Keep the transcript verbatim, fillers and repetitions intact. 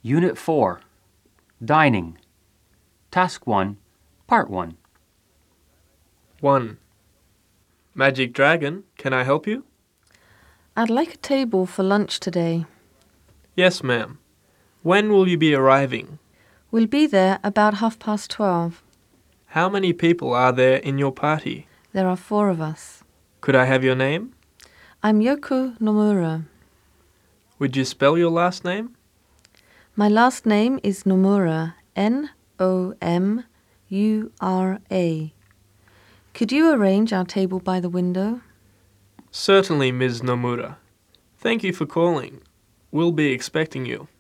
Unit four, Dining. Task one, Part one. one. Magic Dragon, can I help you? I'd like a table for lunch today. Yes, ma'am. When will you be arriving? We'll be there about half past twelve. How many people are there in your party? There are four of us. Could I have your name? I'm Yoko Nomura. Would you spell your last name? My last name is Nomura, N O M U R A. Could you arrange our table by the window? Certainly, Miz Nomura. Thank you for calling. We'll be expecting you.